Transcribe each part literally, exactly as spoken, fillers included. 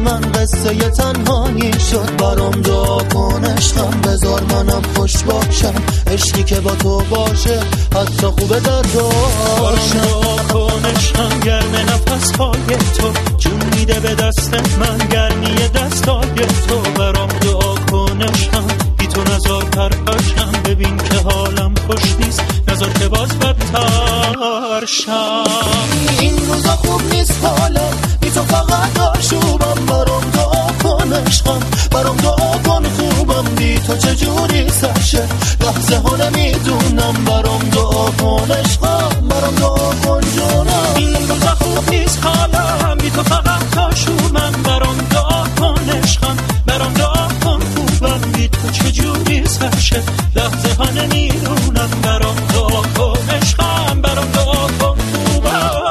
من قصه تنهایی شد. برام دعا کن عشقم، بذار منم خوش باشم. عشقی که با تو باشه حتی خوبه در باشم. برام دعا کن عشقم، گرم نفس‌های تو جون میده به دست من، گرمی دستای تو. برام دعا کن عشقم، بی تو نزار پرپشم. ببین که حالم خوش نیست، نزار که باز بدتر شم. این روزا خوب نیست حالا، بی تو فقط آشوبم. برام دعا کن عشقم، برام دعا کن خوبم. بی تو چجوری سرشه لحظه ها نمیدونم. برام دعا کن عشقم، برام دعا کن جونم. این روزا خوب نیست حالا، بی تو فقط آشوبم. برام دعا کن عشقم، برام دعا کن خوبم. بی تو چجوری سرشه لحظه ها نمیدونم. برام دعا کن عشقم، برام دعا کن خوبم.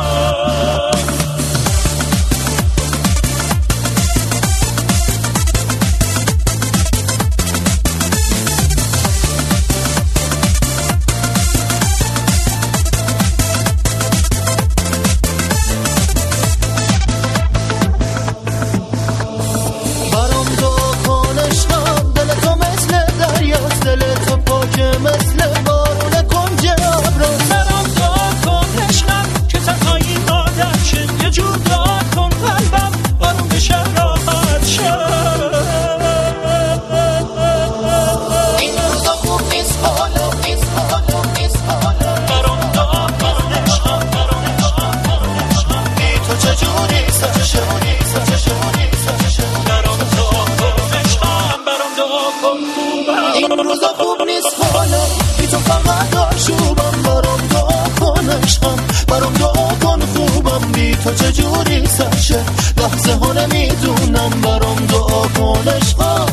این روزا خوب نیست حالا، بی تو فقط آشوبم. برام دعا کن عشقم، برام دعا کن خوبم. بی تو چجوری سرشه لحظه ها نمیدونم. برام دعا کن عشقم،